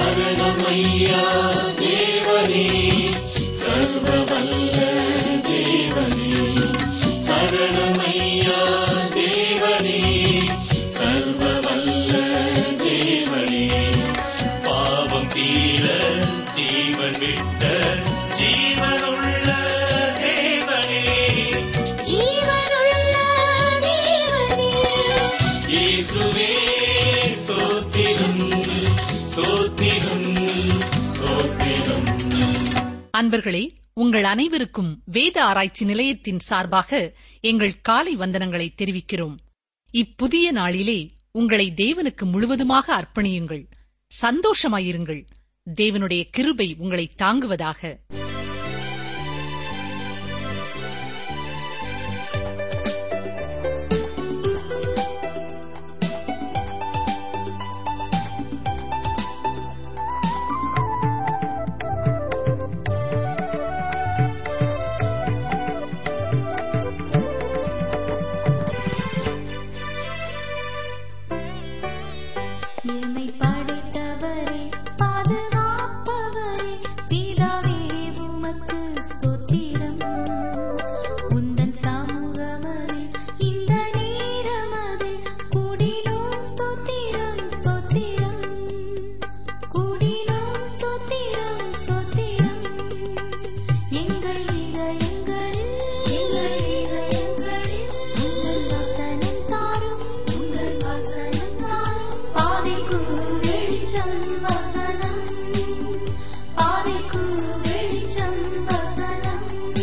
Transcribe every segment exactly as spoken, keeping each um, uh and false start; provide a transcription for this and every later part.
சரணமையா தேவனே, சர்வவல்ல தேவனே. சரணமையா தேவனே, சர்வவல்ல தேவனே. பாவம் தீர ஜீவன் விட்ட ஜீவனுள்ள தேவனே, ஜீவனுள்ள தேவனே. இயேசுவே ஸ்தோத்திரம், ஸ்தோத்திரம், ஸ்தோத்திரம். அன்பர்களே, உங்கள் அனைவருக்கும் வேத ஆராய்ச்சி நிலையத்தின் சார்பாக எங்கள் காலை வந்தனங்களை தெரிவிக்கிறோம். இப்புதிய நாளிலே உங்களை தேவனுக்கு முழுவதுமாக அர்ப்பணியுங்கள். சந்தோஷமாயிருங்கள். தேவனுடைய கிருபை உங்களை தாங்குவதாக. என்னை படைத்தவரே, பாதுகாப்பவரே, பிதாவே உமக்கு ஸ்தோத்திரம். உந்தன் சமூகமதே இந்த நேரமதே, கூடினோம் ஸ்தோத்திரம், ஸ்தோத்திரம். கூடினோம் ஸ்தோத்திரம், ஸ்தோத்திரம். எங்கள் இதயங்களில், எங்கள் இதயங்களில் உங்கள் வசனம் தாரும், உங்கள் வசனம் தாரும். பாதைக்கு வெளிச்சம் வசனம், பாதைக்கு வெளிச்சம் வசனம்.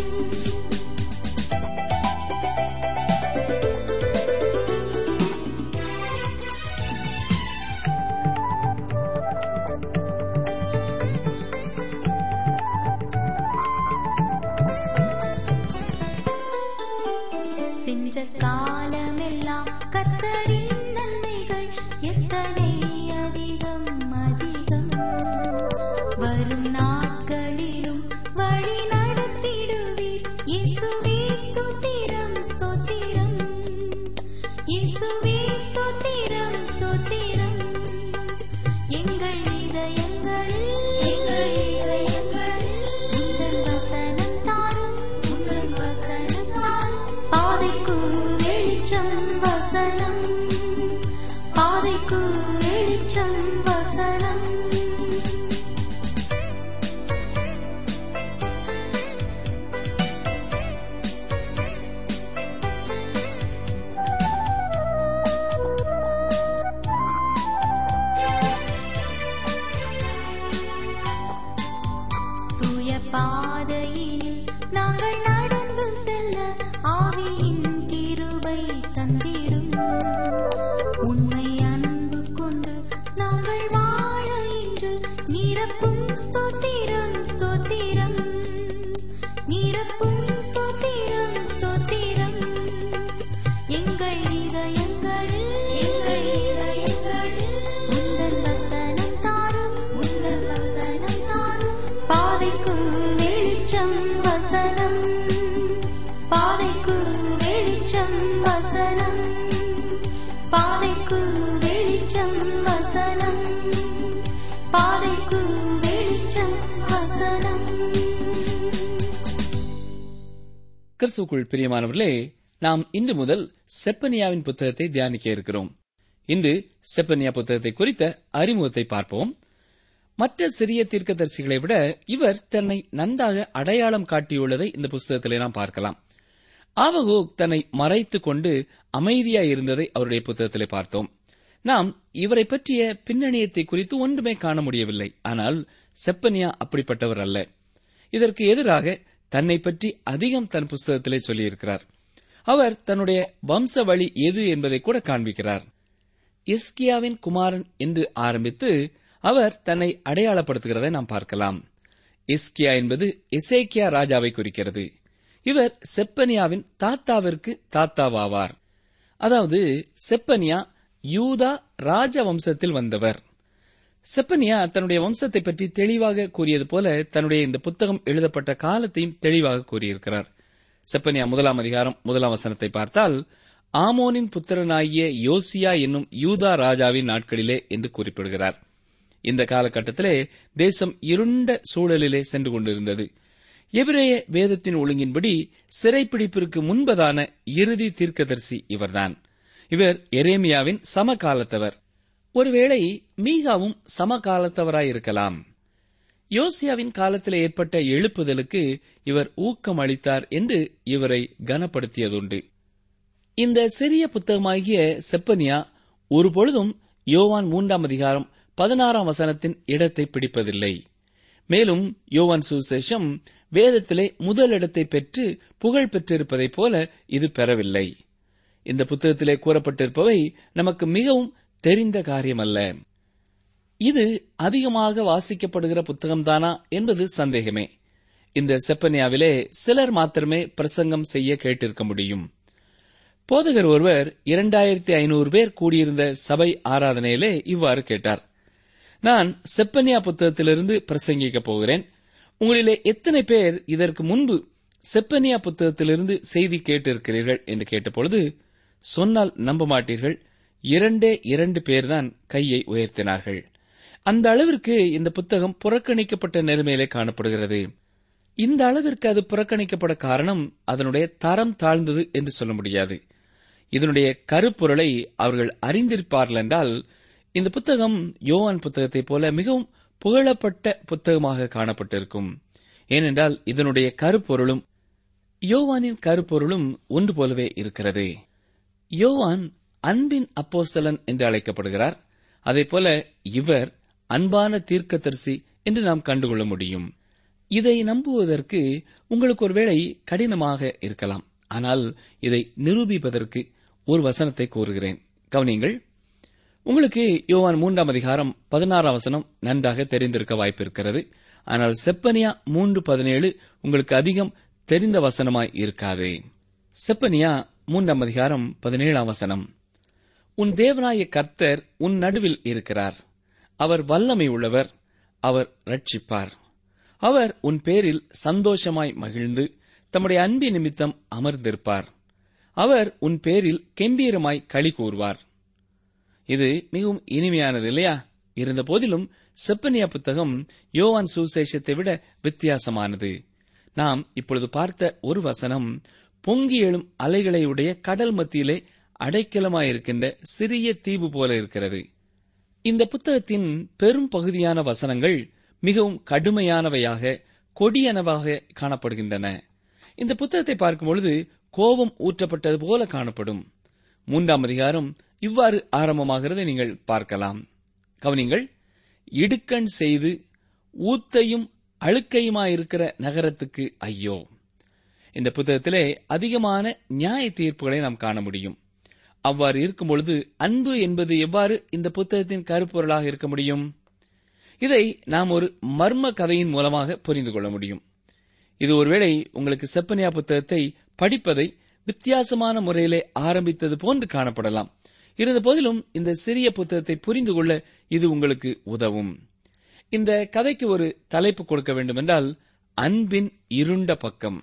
சென்ற காலமெல்லாம் கர்த்தரின் நன்மைகள் எத்தனை அதிகம் அதிகம். வரும் நாட்களிலும் வழி நடத்திடுவீர். இயேசுவே ஸ்தோத்திரம், ஸ்தோத்திரம். இயேசுவே ஸ்தோத்திரம், ஸ்தோத்திரம். எங்கள் இதயங்களில், எங்கள் இதயங்களில் உங்கள் வசனம் தாரும், உங்கள் வசனம் தாரும். பாதைக்கு வெளிச்சம் வசனம், பாதைக்கு வெளிச்சம் வசனம். தூய பாதையினில் நாங்கள் நடந்து செல்ல ஆவியின் கிருபை தந்திடும். உண்மை அன்பு கொண்டு நாங்கள் வாழ இன்று நிரப்பும் ஸ்தோத்திரம், ஸ்தோத்திரம். நிரப்பும் ஸ்தோத்திரம், ஸ்தோத்திரம். எங்கள் இதயங்களில், எங்கள் இதயங்களில் உங்கள் வசனம் தாரும், உங்கள் வசனம் தாரும். பாதைக்கு வெளிச்சம் வசனம், பாதைக்கு வெளிச்சம் வசனம், பாதைக்கு வெளிச்சம் வசனம், பாதைக்கு வெளிச்சம் வசனம். கிறிஸ்துவுக்குள் பிரியமானவர்களே, நாம் இன்று முதல் செப்பனியாவின் புத்தகத்தை தியானிக்க இருக்கிறோம். இன்று செப்பனியா புத்தகத்தை குறித்த அறிமுகத்தை பார்ப்போம். மற்ற சிறிய தீர்க்கதரிசிகளை விட இவர் தன்னை நன்றாக அடையாளம் காட்டியுள்ளதை இந்த புத்தகத்திலே நாம் பார்க்கலாம். ஆபகூக் தன்னை மறைத்துக் கொண்டு அமைதியாய் இருந்ததை அவருடைய புத்தகத்திலே பார்த்தோம். நாம் இவரை பற்றிய பின்னணியத்தை குறித்து ஒன்றுமே காண முடியவில்லை. ஆனால் செப்பனியா அப்படிப்பட்டவர் அல்ல. இதற்கு எதிராக தன்னை பற்றி அதிகம் தன் புத்தகத்திலே சொல்லியிருக்கிறார். அவர் தன்னுடைய வம்ச வழி எது என்பதை கூட காண்பிக்கிறார். எஸ்கியாவின் குமாரன் என்று ஆரம்பித்து அவர் தன்னை அடையாளப்படுத்துகிறதை நாம் பார்க்கலாம். எஸ்கியா என்பது எசேக்கியா ராஜாவை குறிக்கிறது. இவர் செப்பனியாவின் தாத்தாவிற்கு தாத்தாவாவார். அதாவது செப்பனியா யூதா ராஜ வம்சத்தில் வந்தவர். செப்பனியா தன்னுடைய வம்சத்தை பற்றி தெளிவாக கூறியது போல தன்னுடைய இந்த புத்தகம் எழுதப்பட்ட காலத்தையும் தெளிவாக கூறியிருக்கிறார். செப்பனியா முதலாம் அதிகாரம் முதலாம் வசனத்தை பார்த்தால், ஆமோனின் புத்திரனாகிய யோசியா என்னும் யூதா ராஜாவின் நாட்களிலே என்று குறிப்பிடுகிறார். இந்த காலகட்டத்திலே தேசம் இருண்ட சூழலிலே சென்று கொண்டிருந்தது. எபிரேய வேதத்தின் ஒழுங்கின்படி சிறைப்பிடிப்பிற்கு முன்பதான இறுதி தீர்க்கதரிசி இவர்தான். இவர் எரேமியாவின் சமகாலத்தவர். ஒருவேளை மீகாவும் சமகாலத்தவராயிருக்கலாம். யோசியாவின் காலத்தில் ஏற்பட்ட எழுப்புதலுக்கு இவர் ஊக்கம் அளித்தார் என்று இவரை கனப்படுத்தியதுண்டு. இந்த சிறிய புத்தகமாகிய செப்பனியா ஒருபொழுதும் யோவான் மூன்றாம் அதிகாரம் பதினாறாம் வசனத்தின் இடத்தை பிடிப்பதில்லை. மேலும் யோவான் சுவிசேஷம் வேதத்திலே முதலிடத்தை பெற்று புகழ் பெற்றிருப்பதைப் போல இது பெறவில்லை. இந்த புத்தகத்திலே கூறப்பட்டிருப்பவை நமக்கு மிகவும் தெரிந்த காரியமல்ல. இது அதிகமாக வாசிக்கப்படுகிற புத்தகம்தானா என்பது சந்தேகமே. இந்த செப்பனியாவிலே சிலர் மாத்திரமே பிரசங்கம் செய்ய கேட்டிருக்க முடியும். போதகர் ஒருவர் இரண்டாயிரத்தி ஐநூறு பேர் கூடியிருந்த சபை ஆராதனையிலே இவ்வாறு கேட்டார். நான் செப்பனியா புத்தகத்திலிருந்து பிரசங்கிக்கப் போகிறேன். உங்களிலே எத்தனை பேர் இதற்கு முன்பு செப்பனியா புத்தகத்திலிருந்து செய்தி கேட்டிருக்கிறீர்கள் என்று கேட்டபொழுது, சொன்னால் நம்ப மாட்டீர்கள், இரண்டே இரண்டு பேர்தான் கையை உயர்த்தினார்கள். அந்த அளவிற்கு இந்த புத்தகம் புறக்கணிக்கப்பட்ட நிலைமையிலே காணப்படுகிறது. இந்த அளவிற்கு அது புறக்கணிக்கப்பட காரணம் அதனுடைய தரம் தாழ்ந்தது என்று சொல்ல முடியாது. இதனுடைய கருப்பொருளை அவர்கள் அறிந்திருப்பார்கள் என்றால் இந்த புத்தகம் யோவான் புத்தகத்தைப் போல மிகவும் புகழப்பட்ட புத்தகமாக காணப்பட்டிருக்கும். ஏனென்றால் இதனுடைய கருப்பொருளும் யோவானின் கருப்பொருளும் ஒன்று போலவே இருக்கிறது. யோவான் அன்பின் அப்போஸ்தலன் என்று அழைக்கப்படுகிறார். அதேபோல இவர் அன்பான தீர்க்கதரிசி என்று நாம் கண்டுகொள்ள முடியும். இதை நம்புவதற்கு உங்களுக்கு ஒருவேளை கடினமாக இருக்கலாம். ஆனால் இதை நிரூபிப்பதற்கு ஒரு வசனத்தை கூறுகிறேன், கவனியுங்கள். உங்களுக்கு யோவான் மூன்றாம் அதிகாரம் பதினாறாம் வசனம் நன்றாக தெரிந்திருக்க வாய்ப்பிருக்கிறது. ஆனால் செப்பனியா மூன்று பதினேழு உங்களுக்கு அதிகம் தெரிந்த வசனமாய் இருக்காது. செப்பனியா மூன்றாம் அதிகாரம் பதினேழாம் வசனம், உன் தேவனாய கர்த்தர் உன் நடுவில் இருக்கிறார், அவர் வல்லமை உள்ளவர், அவர் ரட்சிப்பார், அவர் உன் பேரில் சந்தோஷமாய் மகிழ்ந்து தம்முடைய அன்பி நிமித்தம் அமர்ந்திருப்பார், அவர் உன் பேரில் கெம்பீரமாய் களி கூறுவார். இது மிகவும் இனிமையானது இல்லையா? இருந்த போதிலும் செப்பனியா புத்தகம் யோவான் சுவிசேஷத்தை விட வித்தியாசமானது. நாம் இப்பொழுது பார்த்த ஒரு வசனம் பொங்கி எழும் அலைகளையுடைய கடல் மத்தியிலே அடைக்கலமாயிருக்கின்ற சிறிய தீவு போல இருக்கிறது. இந்த புத்தகத்தின் பெரும் பகுதியான வசனங்கள் மிகவும் கடுமையானவையாக கொடியனவாக காணப்படுகின்றன. இந்த புத்தகத்தை பார்க்கும்பொழுது கோபம் ஊற்றப்பட்டது போல காணப்படும். மூன்றாம் அதிகாரம் இவ்வாறு ஆரம்பமாகிறதை நீங்கள் பார்க்கலாம். கவனிங்கள், இடுக்கண் செய்து ஊத்தையும் அழுக்கையுமாயிருக்கிற நகரத்துக்கு ஐயோ. இந்த புத்தகத்திலே அதிகமான நியாய தீர்ப்புகளை நாம் காண முடியும். அவ்வாறு இருக்கும்பொழுது அன்பு என்பது எவ்வாறு இந்த புத்தகத்தின் கருப்பொருளாக இருக்க முடியும்? இதை நாம் ஒரு மர்ம கதையின் மூலமாக புரிந்து கொள்ள முடியும். இது ஒருவேளை உங்களுக்கு செப்பனியா புத்தகத்தை படிப்பதை வித்தியாசமான முறையிலே ஆரம்பித்தது போன்று காணப்படலாம். இருந்த போதிலும் இந்த சிறிய புத்தகத்தை புரிந்து கொள்ள இது உங்களுக்கு உதவும். இந்த கதைக்கு ஒரு தலைப்பு கொடுக்க வேண்டுமென்றால் அன்பின் இருண்ட பக்கம்.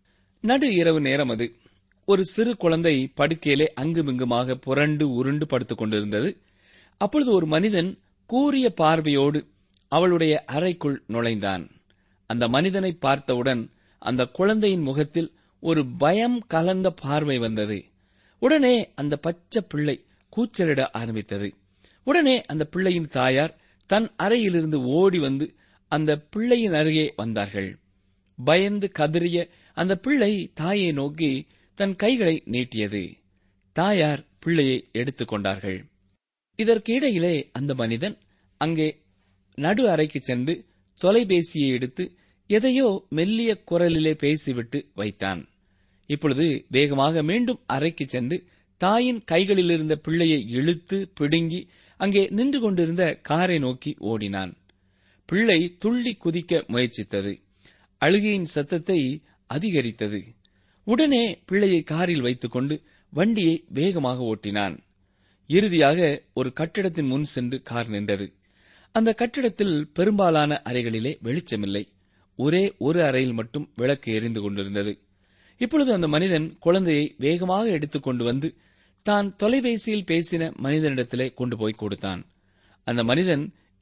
நடு இரவு நேரம் அது. ஒரு சிறு குழந்தை படுக்கையிலே அங்குமிங்குமாக புரண்டு உருண்டு படுத்துக் கொண்டிருந்தது. அப்பொழுது ஒரு மனிதன் கூரிய பார்வையோடு அவளுடைய அறைக்குள் நுழைந்தான். அந்த மனிதனை பார்த்தவுடன் அந்த குழந்தையின் முகத்தில் ஒரு பயம் கலந்த பார்வை வந்தது. உடனே அந்த பச்சை பிள்ளை கூச்சலிட ஆரம்பித்தது. உடனே அந்த பிள்ளையின் தாயார் தன் அறையிலிருந்து ஓடி வந்து அந்த பிள்ளையின் அருகே வந்தார்கள். பயந்து கதறிய அந்த பிள்ளை தாயை நோக்கி தன் கைகளை நீட்டியது. தாயார் பிள்ளையை எடுத்துக் கொண்டார்கள். இதற்கு இடையிலே அந்த மனிதன் அங்கே நடு அறைக்கு சென்று தொலைபேசியை எடுத்து எதையோ மெல்லிய குரலிலே பேசிவிட்டு வைத்தான். இப்பொழுது வேகமாக மீண்டும் அறைக்கு சென்று தாயின் கைகளிலிருந்த பிள்ளையை இழுத்து பிடுங்கி அங்கே நின்று கொண்டிருந்த காரை நோக்கி ஓடினான். பிள்ளை துள்ளி குதிக்க முயற்சித்தது. அழுகையின் சத்தத்தை அதிகரித்தது. உடனே பிள்ளையை காரில் வைத்துக் கொண்டு வண்டியை வேகமாக ஓட்டினான். இறுதியாக ஒரு கட்டிடத்தின் முன் சென்று கார் நின்றது. அந்த கட்டிடத்தில் பெரும்பாலான அறைகளிலே வெளிச்சமில்லை. ஒரே ஒரு அறையில் மட்டும் விளக்கு எரிந்து கொண்டிருந்தது. இப்பொழுது அந்த மனிதன் குழந்தையை வேகமாக எடுத்துக் கொண்டு வந்து தான் தொலைபேசியில் பேசின மனிதனிடத்திலே கொண்டு போய் கொடுத்தான். அந்த மனிதன்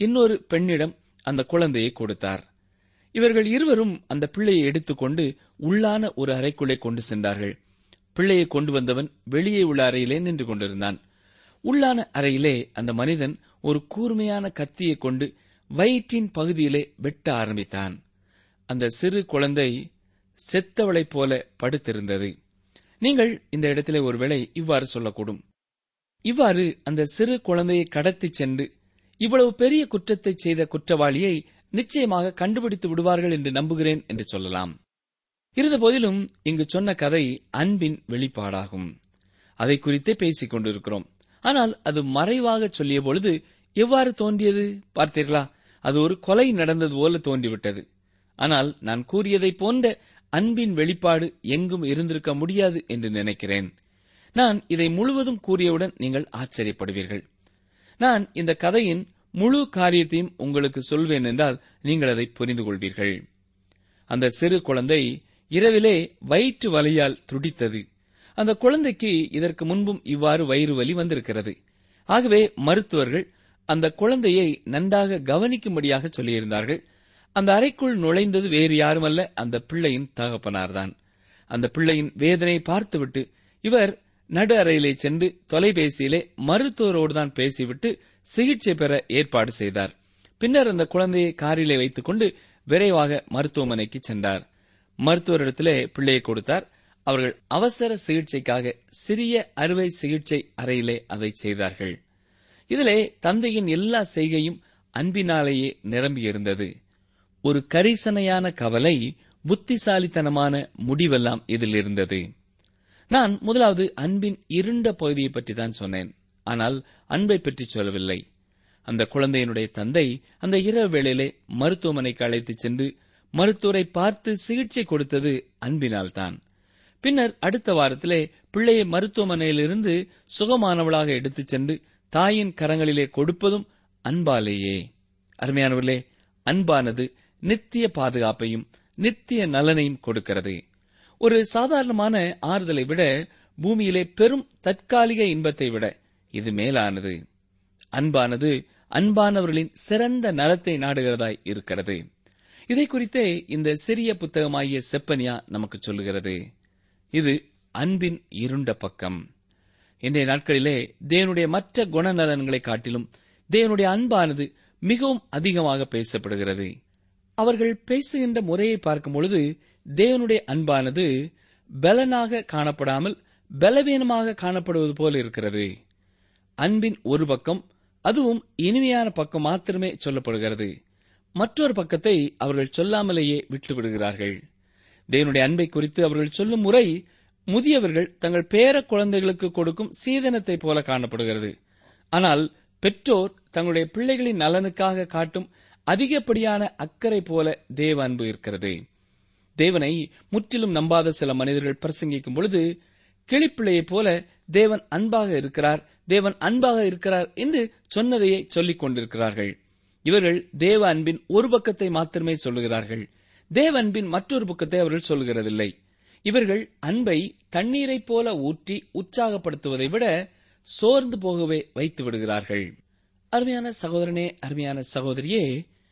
இன்னொரு பெண்ணிடம் அந்த குழந்தையை கொடுத்தார். இவர்கள் இருவரும் அந்த பிள்ளையை எடுத்துக்கொண்டு உள்ளான ஒரு அறைக்குள்ளே கொண்டு சென்றார்கள். பிள்ளையை கொண்டு வந்தவன் வெளியே உள்ள அறையிலே நின்று கொண்டிருந்தான். உள்ளான அறையிலே அந்த மனிதன் ஒரு கூர்மையான கத்தியை கொண்டு வயிற்றின் பகுதியிலே வெட்ட ஆரம்பித்தான். அந்த சிறு குழந்தை செத்தவளைப் போல படுத்திருந்தது. நீங்கள் இந்த இடத்திலே ஒருவேளை இவ்வாறு சொல்லக்கூடும், இவ்வாறு அந்த சிறு குழந்தையை கடத்திச் சென்று இவ்வளவு பெரிய குற்றத்தை செய்த குற்றவாளியை நிச்சயமாக கண்டுபிடித்து விடுவார்கள் என்று நம்புகிறேன் என்று சொல்லலாம். இருந்தபோதிலும் இங்கு சொன்ன கதை அன்பின் வெளிப்பாடாகும். அதை குறித்தே பேசிக் கொண்டிருக்கிறோம். ஆனால் அது மறைவாக சொல்லிய பொழுது எவ்வாறு தோன்றியது பார்த்தீர்களா? அது ஒரு கொலை நடந்தது போல தோன்றிவிட்டது. ஆனால் நான் கூறியதைப் போன்ற அன்பின் வெளிப்பாடு எங்கும் இருந்திருக்க முடியாது என்று நினைக்கிறேன். நான் இதை முழுவதும் கூறியவுடன் நீங்கள் ஆச்சரியப்படுவீர்கள். நான் இந்த கதையின் முழு காரியத்தையும் உங்களுக்கு சொல்வேன் என்றால் நீங்கள் அதை புரிந்து கொள்வீர்கள். அந்த சிறு குழந்தை இரவிலே வயிற்று வலியால் துடித்தது. அந்த குழந்தைக்கு இதற்கு முன்பும் இவ்வாறு வயிறு வலி வந்திருக்கிறது. ஆகவே மருத்துவர்கள் அந்த குழந்தையை நன்றாக கவனிக்கும்படியாக சொல்லியிருந்தார்கள். அந்த அறைக்குள் நுழைந்தது வேறு யாருமல்ல, அந்த பிள்ளையின் தகப்பனார்தான். அந்த பிள்ளையின் வேதனையை பார்த்துவிட்டு இவர் நடு அறையிலே சென்று தொலைபேசியிலே மருத்துவரோடு தான் பேசிவிட்டு சிகிச்சை பெற ஏற்பாடு செய்தார். பின்னர் அந்த குழந்தையை காரிலே வைத்துக் கொண்டு விரைவாக மருத்துவமனைக்கு சென்றார். மருத்துவரிடத்திலே பிள்ளையை கொடுத்தார். அவர்கள் அவசர சிகிச்சைக்காக சிறிய அறுவை சிகிச்சை அறையிலே அதை செய்தார்கள். இதிலே தந்தையின் எல்லா செய்கையும் அன்பினாலேயே நிரம்பியிருந்தது. ஒரு கரிசனையான கவலை, புத்திசாலித்தனமான முடிவெல்லாம் இதில் இருந்தது. நான் முதலாவது அன்பின் இருண்ட பகுதியை பற்றி தான் சொன்னேன். ஆனால் அன்பை பற்றி சொல்லவில்லை. அந்த குழந்தையினுடைய தந்தை அந்த இரவு வேளையிலே மருத்துவமனைக்கு அழைத்துச் சென்று மருத்துவரை பார்த்து சிகிச்சை கொடுத்தது அன்பினால்தான். பின்னர் அடுத்த வாரத்திலே பிள்ளையை மருத்துவமனையிலிருந்து சுகமானவளாக எடுத்துச் சென்று தாயின் கரங்களிலே கொடுப்பதும் அன்பாலேயே. அருமையானவர்களே, அன்பானது நித்திய பாதுகாப்பையும் நித்திய நலனையும் கொடுக்கிறது. ஒரு சாதாரணமான ஆறுதலை விட, பூமியிலே பெரும் தற்காலிக இன்பத்தை விட இது மேலானது. அன்பானது அன்பானவர்களின் சிறந்த நலத்தை நாடுகிறதாய் இருக்கிறது. இதை குறித்தே இந்த சிறிய புத்தகமாகிய செப்பனியா நமக்கு சொல்லுகிறது. இது அன்பின் இருண்ட பக்கம். இன்றைய நாட்களிலே தேவனுடைய மற்ற குணநலன்களை காட்டிலும் தேவனுடைய அன்பானது மிகவும் அதிகமாக பேசப்படுகிறது. அவர்கள் பேசுகின்ற முறையை பார்க்கும் பொழுது தேவனுடைய அன்பானது பலனாக காணப்படாமல் பலவீனமாக காணப்படுவது போல இருக்கிறது. அன்பின் ஒரு பக்கம், அதுவும் இனிமையான பக்கம் மாத்திரமே சொல்லப்படுகிறது. மற்றொரு பக்கத்தை அவர்கள் சொல்லாமலேயே விட்டுவிடுகிறார்கள். தேவனுடைய அன்பை குறித்து அவர்கள் சொல்லும் முறை முதியவர்கள் தங்கள் பேர குழந்தைகளுக்கு கொடுக்கும் சீதனத்தை போல காணப்படுகிறது. ஆனால் பெற்றோர் தங்களுடைய பிள்ளைகளின் நலனுக்காக காட்டும் அதிகப்படியான அக்கறை போல தேவ அன்பு இருக்கிறது. தேவனை முற்றிலும் நம்பாத சில மனிதர்கள் பிரசங்கிக்கும் பொழுது கிளிப்பிள்ளையைப் போல தேவன் அன்பாக இருக்கிறார், தேவன் அன்பாக இருக்கிறார் என்று சொன்னதையே சொல்லிக் கொண்டிருக்கிறார்கள். இவர்கள் தேவ அன்பின் ஒரு பக்கத்தை மாத்திரமே சொல்லுகிறார்கள். தேவ அன்பின் மற்றொரு பக்கத்தை அவர்கள் சொல்லுகிறதில்லை. இவர்கள் அன்பை தண்ணீரைப் போல ஊற்றி உற்சாகப்படுத்துவதை விட சோர்ந்து போகவே வைத்து விடுகிறார்கள். அருமையான சகோதரனே, அருமையான சகோதரியே,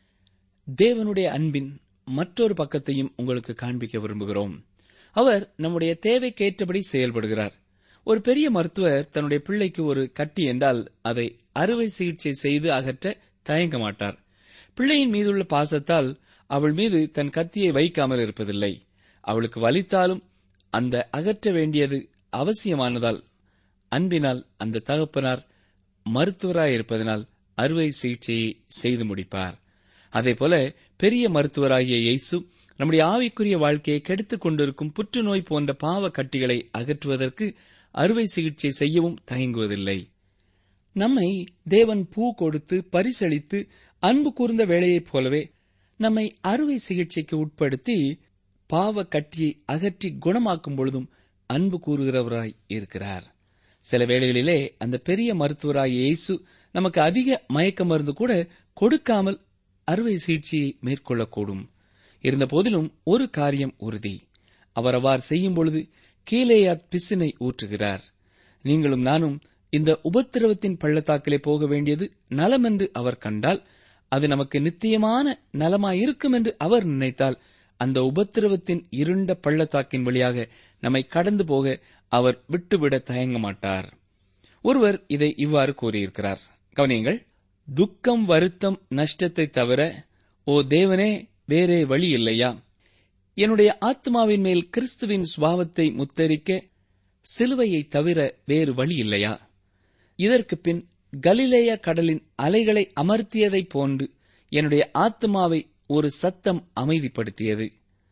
தேவனுடைய அன்பின் மற்றொரு பக்கத்தையும் உங்களுக்கு காண்பிக்க விரும்புகிறோம். அவர் நம்முடைய தேவைக்கேற்றபடி செயல்படுகிறார். ஒரு பெரிய மருத்துவர் தன்னுடைய பிள்ளைக்கு ஒரு கட்டி என்றால் அதை அறுவை சிகிச்சை செய்து அகற்ற தயங்க மாட்டார். பிள்ளையின் மீதுள்ள பாசத்தால் அவள் மீது தன் கத்தியை வைக்காமல் இருப்பதில்லை. அவளுக்கு வலித்தாலும் அந்த அகற்ற வேண்டியது அவசியமானதால் அன்பினால் அந்த தகப்பனார் மருத்துவராயிருப்பதனால் அறுவை சிகிச்சையை செய்து முடிப்பார். அதேபோல பெரிய மருத்துவராகிய இயேசு நம்முடைய ஆவிக்குரிய வாழ்க்கையை கெடுத்துக் கொண்டிருக்கும் புற்றுநோய் போன்ற பாவ கட்டிகளை அகற்றுவதற்கு அறுவை சிகிச்சை செய்யவும் தயங்குவதில்லை. நம்மை தேவன் பூ கொடுத்து பரிசளித்து அன்பு கூர்ந்த வேளையைப் போலவே நம்மை அறுவை சிகிச்சைக்கு உட்படுத்தி பாவ கட்டியை அகற்றி குணமாக்கும் பொழுதும் அன்பு கூறுகிறவராய் இருக்கிறார். சில வேளைகளிலே அந்த பெரிய மருத்துவராய் இயேசு நமக்கு அதிக மயக்க மருந்து கூட கொடுக்காமல் அறுவை சிகிச்சையை மேற்கொள்ளக்கூடும். இருந்த போதிலும் ஒரு காரியம் உறுதி, அவர் அவ்வாறு செய்யும் பொழுது கீலேயாத் பிசினை ஊற்றுகிறார். நீங்களும் நானும் இந்த உபத்திரவத்தின் பள்ளத்தாக்கிலே போக வேண்டியது நலமென்று அவர் கண்டால் அது நமக்கு நித்தியமான நலமாயிருக்கும் என்று அவர் நினைத்தால் அந்த உபத்திரவத்தின் இருண்ட பள்ளத்தாக்கின் வழியாக நம்மை கடந்து போக அவர் விட்டுவிட தயங்க மாட்டார். ஒருவர் இதை இவ்வாறு கூறியிருக்கிறார், கவனியுங்கள். துக்கம், வருத்தம், நஷ்டத்தை தவிர ஓ தேவனே வேறே வழி இல்லையா? என்னுடைய ஆத்மாவின் மேல் கிறிஸ்துவின் சுபாவத்தை முத்தரிக்க சிலுவையை தவிர வேறு வழி இல்லையா? இதற்கு பின் கலிலேய கடலின் அலைகளை அமர்த்தியதைப் போன்று என்னுடைய ஆத்மாவை ஒரு சத்தம் அமைதிப்படுத்தியது.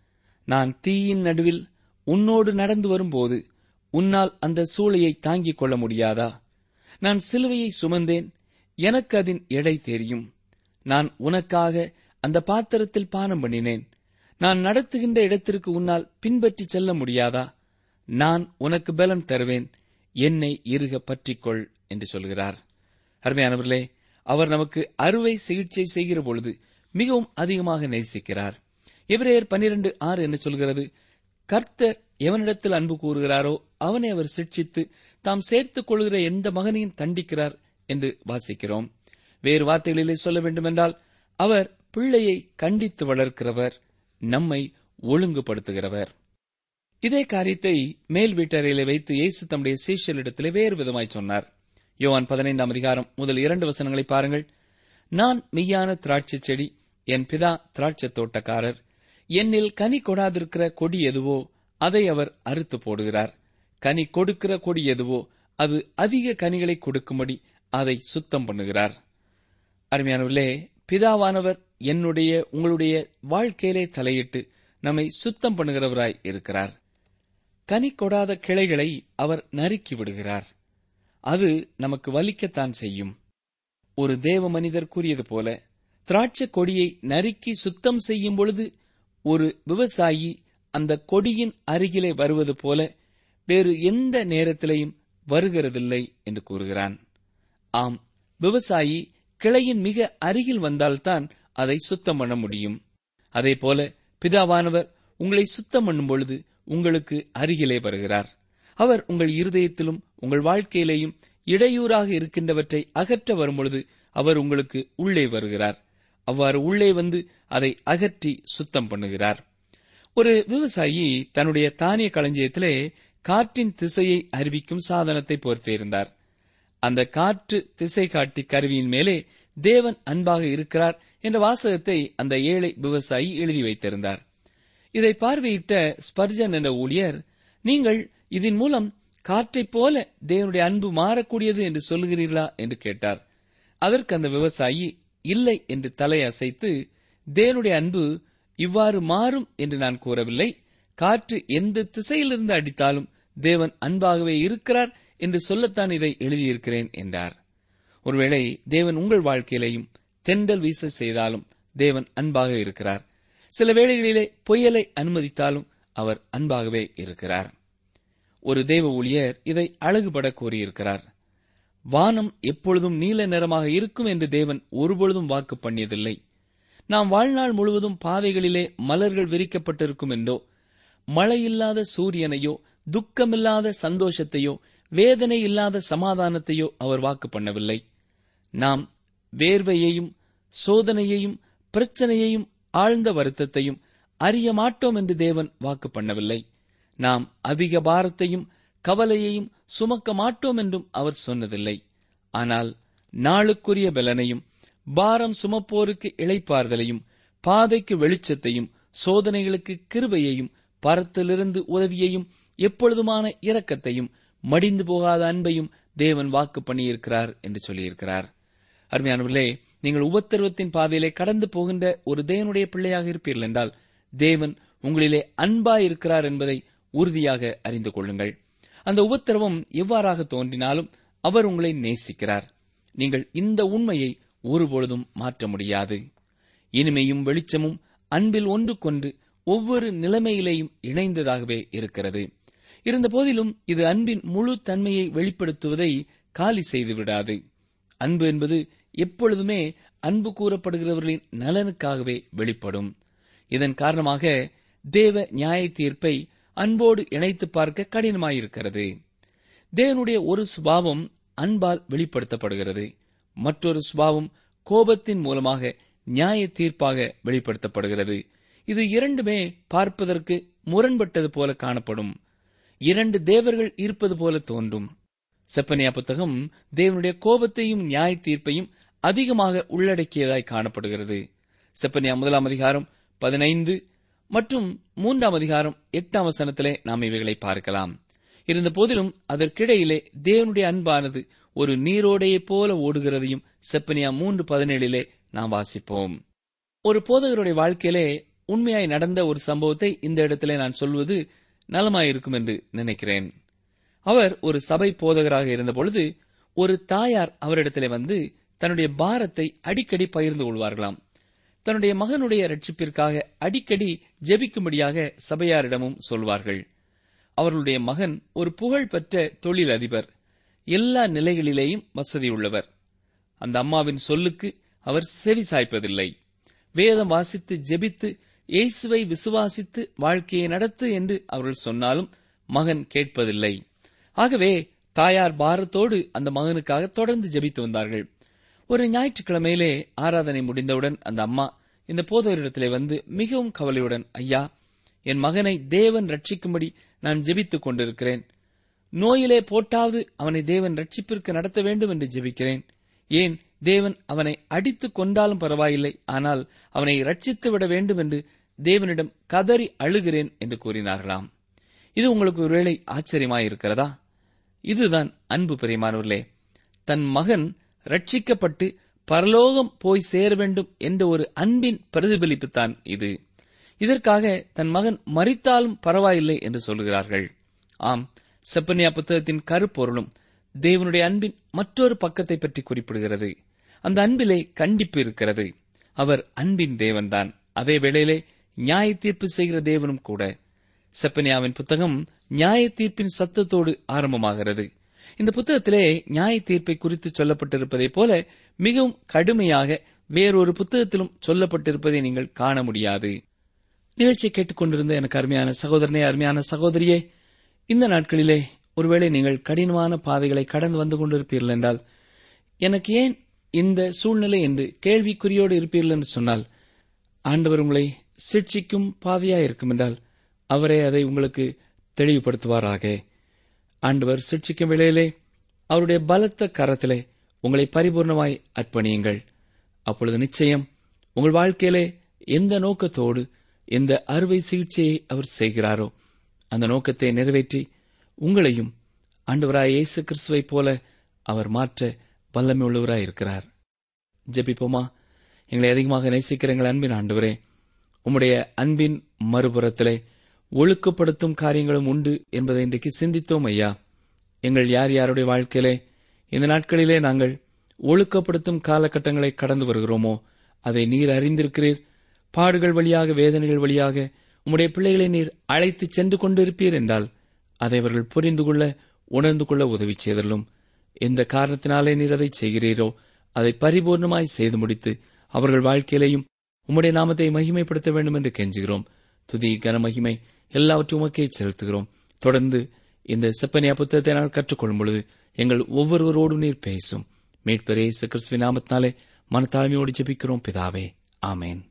நான் தீயின் நடுவில் உன்னோடு நடந்து வரும்போது உன்னால் அந்த சூளையை தாங்கிக் கொள்ள முடியாதா? நான் சிலுவையை சுமந்தேன், எனக்கு அதன் எடை தெரியும். நான் உனக்காக அந்த பாத்திரத்தில் பானம் பண்ணினேன். நான் நடத்துகின்ற இடத்திற்கு உன்னால் பின்பற்றி செல்ல முடியாதா? நான் உனக்கு பலன் தருவேன், என்னை இறுக பற்றிக்கொள் என்று சொல்கிறார். அருமையானவர்களே, அவர் நமக்கு அறுவை சிகிச்சை செய்கிற பொழுது மிகவும் அதிகமாக நேசிக்கிறார். எபிரேயர் பன்னிரண்டு ஆறு என்ன சொல்கிறது? கர்த்தர் எவனிடத்தில் அன்பு கூறுகிறாரோ அவனை அவர் சிட்சித்து தாம் சேர்த்துக் கொள்கிற எந்த மகனையும் தண்டிக்கிறார் என்று வாசிக்கிறோம். வேறு வார்த்தைகளிலே சொல்ல வேண்டுமென்றால் அவர் பிள்ளையை கண்டித்து வளர்க்கிறவர், நம்மை ஒழுங்குபடுத்துகிறவர். இதே காரியத்தை மேல் வீட்டறையிலே வைத்து இயேசு தம்முடைய சீஷரிடத்திலே வேறு விதமாய் சொன்னார். யோவான் பதினைந்தாம் அதிகாரம் முதல் இரண்டு வசனங்களை பாருங்கள். நான் மெய்யான திராட்சை செடி, என் பிதா திராட்சை தோட்டக்காரர். என்னில் கனி கொடாதிருக்கிற கொடி எதுவோ அதை அவர் அறுத்து போடுகிறார். கனி கொடுக்கிற கொடி எதுவோ அது அதிக கனிகளை கொடுக்கும்படி அதை சுத்தம் பண்ணுகிறார். அருமையானவர்களே, பிதாவானவர் என்னுடைய உங்களுடைய வாழ்க்கையிலே தலையிட்டு நம்மை சுத்தம் பண்ணுகிறவராய் இருக்கிறார். கனி கொடாத கிளைகளை அவர் நறுக்கி விடுகிறார். அது நமக்கு வலிக்கத்தான் செய்யும். ஒரு தேவ மனிதர் கூறியது போல, திராட்சை கொடியை நறுக்கி சுத்தம் செய்யும் பொழுது ஒரு விவசாயி அந்த கொடியின் அருகிலே வருவது போல வேறு எந்த நேரத்திலையும் வருகிறதில்லை என்று கூறுகிறான். ஆம், விவசாயி கிளையின் மிக அருகில் வந்தால்தான் அதை சுத்தம் பண்ண முடியும். அதேபோல பிதாவானவர் உங்களை சுத்தம் பண்ணும் பொழுது உங்களுக்கு அருகிலே வருகிறார். அவர் உங்கள் இருதயத்திலும் உங்கள் வாழ்க்கையிலேயும் இடையூறாக இருக்கின்றவற்றை அகற்ற வரும்பொழுது அவர் உங்களுக்கு உள்ளே வருகிறார். அவ்வாறு உள்ளே வந்து அதை அகற்றி சுத்தம் பண்ணுகிறார். ஒரு விவசாயி தன்னுடைய தானிய களஞ்சியத்திலே காற்றின் திசையை அறிவிக்கும் சாதனத்தை பொறுத்திருந்தார். அந்த காற்று திசை காட்டி கருவியின் மேலே தேவன் அன்பாக இருக்கிறார் என்ற வாசகத்தை அந்த ஏழை விவசாயி எழுதி வைத்திருந்தார். இதை பார்வையிட்ட ஸ்பர்ஜன் என்ற ஊழியர், நீங்கள் இதன் மூலம் காற்றைப் போல தேவனுடைய அன்பு மாறக்கூடியது என்று சொல்லுகிறீர்களா என்று கேட்டார். அதற்கு அந்த விவசாயி இல்லை என்று தலை அசைத்து, தேவனுடைய அன்பு இவ்வாறு மாறும் என்று நான் கூறவில்லை, காற்று எந்த திசையிலிருந்து அடித்தாலும் தேவன் அன்பாகவே இருக்கிறார் என்று சொல்லத்தான் இதை எழுதியிருக்கிறேன் என்றார். ஒருவேளை தேவன் உங்கள் வாழ்க்கையிலேயும் தென்றல் வீச செய்தாலும் தேவன் அன்பாக இருக்கிறார். சில வேளைகளிலே புயலை அனுமதித்தாலும் அவர் அன்பாகவே இருக்கிறார். ஒரு தேவ ஊழியர் இதை அழகுபட கூறியிருக்கிறார். வானம் எப்பொழுதும் நீல நிறமாக இருக்கும் என்று தேவன் ஒருபொழுதும் வாக்கு பண்ணியதில்லை. நாம் வாழ்நாள் முழுவதும் பாதைகளிலே மலர்கள் விரிக்கப்பட்டிருக்கும் என்றோ, மழையில்லாத சூரியனையோ, துக்கமில்லாத சந்தோஷத்தையோ, வேதனை இல்லாத சமாதானத்தையோ அவர் வாக்கு பண்ணவில்லை. நாம் வேர்வையையும் சோதனையையும் பிரச்சனையையும் ஆழ்ந்த வருத்தத்தையும் அறிய மாட்டோம் என்று தேவன் வாக்கு பண்ணவில்லை. நாம் அதிக பாரத்தையும் கவலையையும் சுமக்க மாட்டோம் என்றும் அவர் சொன்னதில்லை. ஆனால் நாளுக்குரிய பலனையும் பாரம் சுமப்போருக்கு இளைப்பாறுதலையும் பாதைக்கு வெளிச்சத்தையும் சோதனைகளுக்கு கிருபையையும் பரத்திலிருந்து உதவியையும் எப்பொழுதுமான இரக்கத்தையும் மடிந்து போகாத அன்பையும் தேவன் வாக்கு பண்ணியிருக்கிறார் என்று சொல்லியிருக்கிறார். அருமையானவர்களே, நீங்கள் உபத்திரவத்தின் பாதையிலே கடந்து போகின்ற ஒரு தேவனுடைய பிள்ளையாக இருப்பீர்கள் என்றால் தேவன் உங்களிலே அன்பாயிருக்கிறார் என்பதை உறுதியாக அறிந்து கொள்ளுங்கள். அந்த உபத்திரவம் எவ்வாறாக தோன்றினாலும் அவர் உங்களை நேசிக்கிறார். நீங்கள் இந்த உண்மையை ஒருபொழுதும் மாற்ற முடியாது. இனிமையும் வெளிச்சமும் அன்பில் ஒன்றுக்கொன்று ஒவ்வொரு நிலைமையிலேயும் இணைந்ததாகவே இருக்கிறது. இருந்த போதிலும் இது அன்பின் முழு தன்மையை வெளிப்படுத்துவதை காலி செய்து விடாது. அன்பு என்பது எப்பொழுதுமே அன்பு கூறப்படுகிறவர்களின் நலனுக்காகவே வெளிப்படும். இதன் காரணமாக தேவ நியாய தீர்ப்பை அன்போடு இணைத்து பார்க்க கடினமாயிருக்கிறது. தேவனுடைய ஒரு சுபாவம் அன்பால் வெளிப்படுத்தப்படுகிறது, மற்றொரு சுபாவம் கோபத்தின் மூலமாக நியாய தீர்ப்பாக வெளிப்படுத்தப்படுகிறது. இது இரண்டுமே பார்ப்பதற்கு முரண்பட்டது போல காணப்படும். இரண்டு தேவர்கள் இருப்பது போல தோன்றும். செப்பனியா புத்தகம் தேவனுடைய கோபத்தையும் நியாய தீர்ப்பையும் அதிகமாக உள்ளடக்கியதாய் காணப்படுகிறது. செப்பனியா முதலாம் அதிகாரம் பதினைந்து மற்றும் மூன்றாம் அதிகாரம் எட்டாம் வசனத்திலே நாம் இவைகளை பார்க்கலாம். இருந்த போதிலும் அதற்கிடையிலே தேவனுடைய அன்பானது ஒரு நீரோடையைப் போல ஓடுகிறதையும் செப்பனியா மூன்று பதினேழிலே நாம் வாசிப்போம். ஒரு போதகருடைய வாழ்க்கையிலே உண்மையாய் நடந்த ஒரு சம்பவத்தை இந்த இடத்திலே நான் சொல்வது நலமாயிருக்கும் என்று நினைக்கிறேன். அவர் ஒரு சபை போதகராக இருந்தபொழுது ஒரு தாயார் அவரிடத்திலே வந்து தன்னுடைய பாரத்தை அடிக்கடி பகிர்ந்து கொள்வார்களாம். தன்னுடைய மகனுடைய ரட்சிப்பிற்காக அடிக்கடி ஜெபிக்கும்படியாக சபையாரிடமும் சொல்வார்கள். அவர்களுடைய மகன் ஒரு புகழ்பெற்ற தொழிலதிபர், எல்லா நிலைகளிலேயும் வசதியுள்ளவர். அந்த அம்மாவின் சொல்லுக்கு அவர் செவி சாய்ப்பதில்லை. வேதம் வாசித்து ஜெபித்து இயேசுவை விசுவாசித்து வாழ்க்கையை நடத்து என்று அவர்கள் சொன்னாலும் மகன் கேட்பதில்லை. ஆகவே தாயார் பாரத்தோடு அந்த மகனுக்காக தொடர்ந்து ஜெபித்து வந்தார்கள். ஒரு ஞாயிற்றுக்கிழமையிலே ஆராதனை முடிந்தவுடன் அந்த அம்மா இந்த போதகரிடத்திலே வந்து மிகவும் கவலையுடன், ஐயா, என் மகனை தேவன் ரட்சிக்கும்படி நான் ஜெபித்துக் கொண்டிருக்கிறேன். நோயிலே போட்டாவது அவனை தேவன் ரட்சிப்பிற்கு நடத்த வேண்டும் என்று ஜெபிக்கிறேன். ஏன், தேவன் அவனை அடித்துக் கொண்டாலும் பரவாயில்லை, ஆனால் அவனை ரட்சித்து விட வேண்டும் என்று தேவனிடம் கதறி அழுகிறேன் என்று கூறினார்களாம். இது உங்களுக்கு ஒருவேளை ஆச்சரியமாயிருக்கிறதா? இதுதான் அன்பு பிரியமானவர்களே. தன் மகன் ரட்சிக்கப்பட்டு பரலோகம் போய் சேர வேண்டும் என்ற ஒரு அன்பின் பிரதிபலிப்புத்தான் இது. இதற்காக தன் மகன் மரித்தாலும் பரவாயில்லை என்று சொல்கிறார்கள். ஆம், செப்பனியா புத்தகத்தின் கருப்பொருளும் தேவனுடைய அன்பின் மற்றொரு பக்கத்தை பற்றி குறிப்பிடுகிறது. அந்த அன்பிலே கண்டிப்பு இருக்கிறது. அவர் அன்பின் தேவன்தான், அதே வேளையிலே நியாய தீர்ப்பு செய்கிற தேவனும் கூட. செப்பனியாவின் புத்தகம் நியாய தீர்ப்பின் சத்தத்தோடு ஆரம்பமாகிறது. இந்த புத்தகத்திலே நியாய தீர்ப்பை குறித்து சொல்லப்பட்டிருப்பதைப் போல மிகவும் கடுமையாக வேறொரு புத்தகத்திலும் சொல்லப்பட்டிருப்பதை நீங்கள் காண முடியாது. நிகழ்ச்சியை கேட்டுக்கொண்டிருந்த எனக்கு அருமையான சகோதரனே, அருமையான சகோதரியே, இந்த நாட்களிலே ஒருவேளை நீங்கள் கடினமான பாதைகளை கடந்து வந்து கொண்டிருப்பீர்கள் என்றால், எனக்கு ஏன் இந்த சூழ்நிலை என்று கேள்விக்குறியோடு இருப்பீர்கள் என்று சொன்னால், ஆண்டவர் உங்களை சிட்சிக்கும் பாதையாயிருக்கும் என்றால் அவரே அதை உங்களுக்கு தெளிவுபடுத்துவாராக. ஆண்டவர் சிட்சிக்கும் வேளையிலே அவருடைய பலத்த கரத்திலே உங்களை பரிபூர்ணமாய் அர்ப்பணியுங்கள். அப்பொழுது நிச்சயம் உங்கள் வாழ்க்கையிலே எந்த நோக்கத்தோடு எந்த அறுவை சிகிச்சையை அவர் செய்கிறாரோ அந்த நோக்கத்தை நிறைவேற்றி உங்களையும் ஆண்டவராய் இயேசு கிறிஸ்துவைப் போல அவர் மாற்ற வல்லமை உள்ளவராயிருக்கிறார். ஜெபிப்போமா? எங்களை அதிகமாக நேசிக்கிற எங்கள் அன்பின் ஆண்டவரே, உம்முடைய அன்பின் மறுபுறத்திலே ஒழுக்கப்படுத்தும் காரியங்களும் உண்டு என்பதை இன்றைக்கு சிந்தித்தோம் ஐயா. எங்கள் யார் யாருடைய வாழ்க்கையிலே இந்த நாட்களிலே நாங்கள் ஒழுக்கப்படுத்தும் காலகட்டங்களை கடந்து வருகிறோமோ அதை நீர் அறிந்திருக்கிறீர். பாடுகள் வழியாக, வேதனைகள் வழியாக உம்முடைய பிள்ளைகளை நீர் அழைத்து சென்று கொண்டிருப்பீர் என்றால் அதை அவர்கள் புரிந்து கொள்ள, உணர்ந்து கொள்ள உதவி செய்தலும். எந்த காரணத்தினாலே நீர் அதை செய்கிறீரோ அதை பரிபூர்ணமாய் செய்து முடித்து அவர்கள் வாழ்க்கையிலேயும் உம்முடைய நாமத்தை மகிமைப்படுத்த வேண்டும் என்று கெஞ்சுகிறோம். துதி, கன, மகிமை எல்லாவற்றும் உமக்கே செலுத்துகிறோம். தொடர்ந்து இந்த செப்பனியா புத்தகத்தை நான் கற்றுக்கொள்ளும் பொழுது எங்கள் ஒவ்வொருவரோடும் நீர் பேசும். மீட்பரே இயேசு கிறிஸ்துவின் நாமத்தினாலே மனத்தாழ்மையோடு ஜெபிக்கிறோம் பிதாவே, ஆமேன்.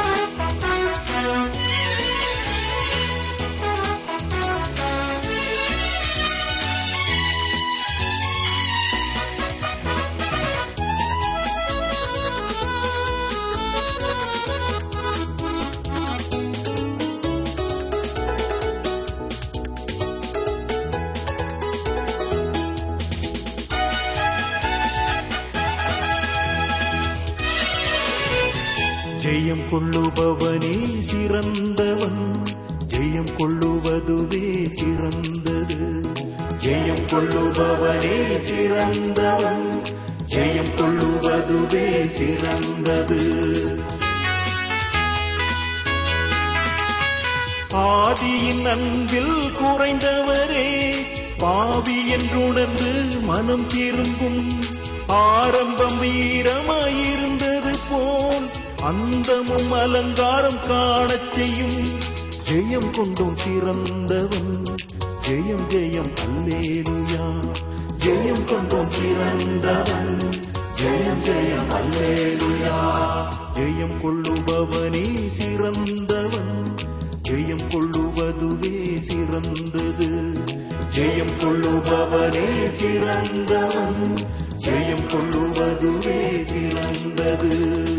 ஜெயம் கொள்ளுபவனே சிறந்தவன், ஜெயம் கொள்ளுவதுவே சிறந்தது. ஜெயம் கொள்ளுபவனே சிறந்தவன், ஜெயம் கொள்ளுவதுவே சிறந்தது. ஆதியின் அன்பில் குறைந்தவரே, பாவி என்றுணர்ந்து மனம் திரும்பும். ஆரம்பம் வீரமாயிருந்தது போல் அந்தமும் அலங்காரம் காணச் செய்யும். ஜெயம் கொண்டோம் சிறந்தவன், ஜெயம் ஜெயம் அல்லேலூயா. ஜெயம் கொண்டோம் சிறந்தவன், ஜெயம் ஜெயம் அல்லேலூயா. ஜெயம் கொள்ளுபவனே சிறந்தவன், ஜெயம் கொள்ளுவதுவே சிறந்தது. ஜெயம் கொள்ளுபவனே சிறந்தவன், ஜெயம் கொள்ளுவதுவே சிறந்தது.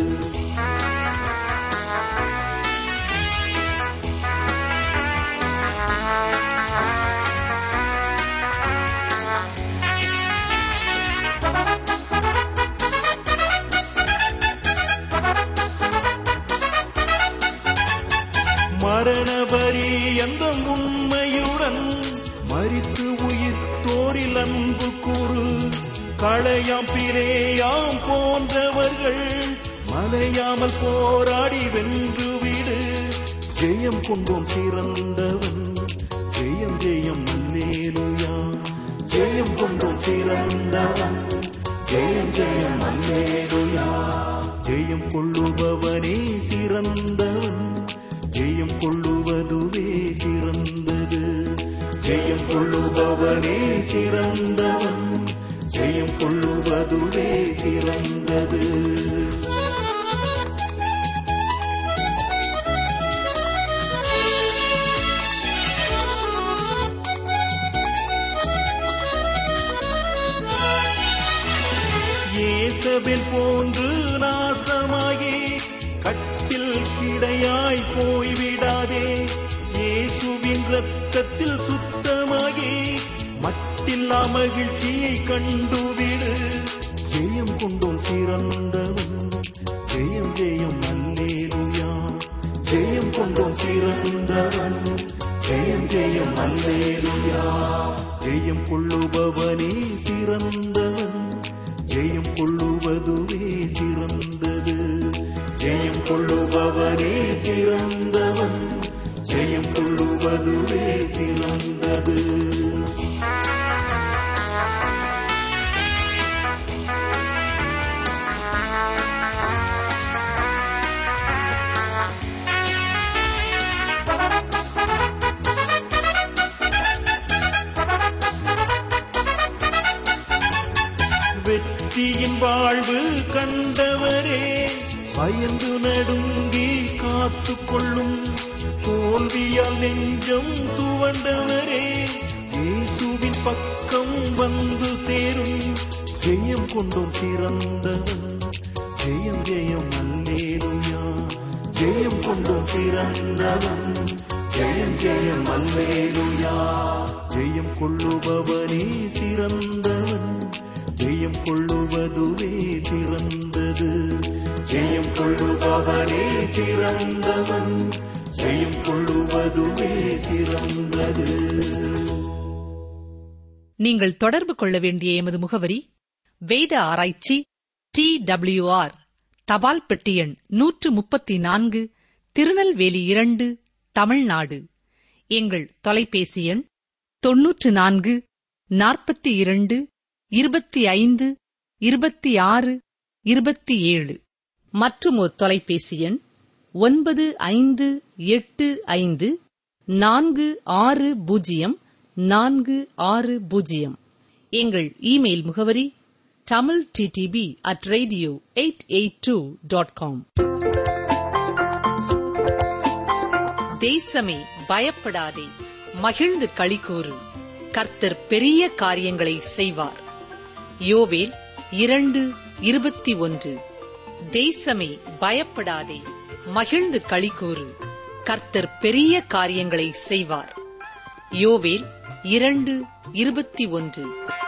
மரண பரியந்தம் உண்மையுடன் மரித்து உயிர்த்தோரில் அன்பு கூறு. களையாம் பிரேயாம் போன்றவர்கள் மலையாமல் போராடி வென்று விடு. ஜெயம் கொண்டோம் சிறந்தவன், ஜெயம் ஜெயம் அல்லேலூயா. ஜெயம் கொண்டோம் சிறந்தவன், ஜெயம் ஜெயம் அல்லேலூயா. ஜெயம் கொள்ளுபவனே சிறந்தவன், ஜெயம் கொள்ளுவதுவே சிறந்தது. ஜெயம் கொள்ளுபவனே சிறந்தவன், ஜெயம் கொள்ளுவதுவே சிறந்தது. ஏசபேல் போன்று நாசமாகி கட்டில் கிடையாய் போய்விடாதே. இயேசுவின் இரத்தத்தில் சுத்தமாகி மட்டில்லா மகிழ்ச்சியை கண்டுவிடு. ஜெயம் கொண்டோம் சிறந்தவன், ஜெயம் ஜெயம் அல்லேலூயா. ஜெயம் கொண்டோம் சிறந்தவன், ஜெயம் ஜெயம் அல்லேலூயா. ஜெயம் கொள்ளுபவனே சிறந்தவன், ஜெயம் கொள்ளுவதுவே சிறந்தது. ஜெயம் கொள்ளுபவனே சிறந்தவன், ஜெயம் கொள்ளுவதுவே சிறந்தது. வெற்றியின் வாழ்வு கண்டவரே, பயந்து நடுங்கி காத்து கொள்ளும். தோல்வியால் நெஞ்சம் துவண்டவரே, இயேசுவின் பக்கம் வந்து சேரும். ஜெயம் கொண்டோம் சிறந்தவன், ஜெயம் ஜெயம் அல்லேலூயா. ஜெயம் கொண்டோம் சிறந்தவன், ஜெயம் ஜெயம் அல்லேலூயா. ஜெயம் கொள்ளுபவனே சிறந்தவன், ஜெயம் கொள்ளுவதுவே சிறந்தது. ஜெயம் கொள்ளுபவனே சிறந்தவன், ஜெயம் கொள்ளுவதுவே சிறந்தது. நீங்கள் தொடர்பு கொள்ள வேண்டிய எமது முகவரி: வேத ஆராய்ச்சி, டி டபிள்யூ ஆர், தபால் பெட்டி எண் நூற்று முப்பத்தி நான்கு, திருநெல்வேலி இரண்டு, தமிழ்நாடு. எங்கள் தொலைபேசி எண் தொன்னூற்று நான்கு நாற்பத்தி இரண்டு இருபத்தி ஐந்து இருபத்தி ஆறு இருபத்தி ஏழு. மற்றும் ஒரு தொலைபேசி எண் ஒன்பது ஐந்து எட்டு ஐந்து நான்கு ஆறு பூஜ்ஜியம் நான்கு ஆறு பூஜ்ஜியம். எங்கள் இமெயில் முகவரி Tamil TTB at radio eight eight two dot com. தேசமே பயப்படாதே, மகிழ்ந்து களிகூரு, கர்த்தர் பெரிய காரியங்களை செய்வார். யோவேல் இரண்டு இருபத்தி ஒன்று. தேசமே பயப்படாதே, மகிழ்ந்து களிகூரு, கர்த்தர் பெரிய காரியங்களை செய்வார். யோவேல் இரண்டு இருபத்தி ஒன்று.